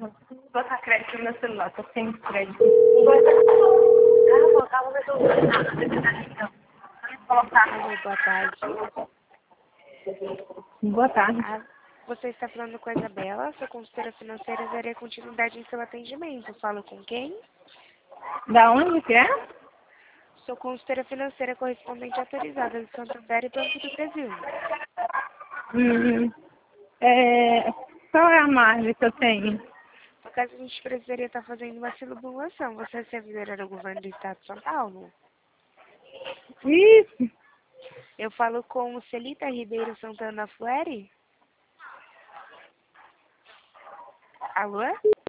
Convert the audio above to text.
Vou botar crédito no meu celular, tô sem crédito. Calma, eu tô... então. Alô, boa tarde. Boa tarde. Você está falando com a Isabela, sua consultora financeira daria continuidade em seu atendimento. Falo com quem? Da onde que é? Sou consultora financeira correspondente autorizada de Santander e Banco do Brasil. Qual é a margem que eu tenho? No caso, a gente precisaria estar fazendo uma simulação. Você é servidora do governo do estado de São Paulo? Isso. Eu falo com o Celita Ribeiro Santana Fueri? Alô?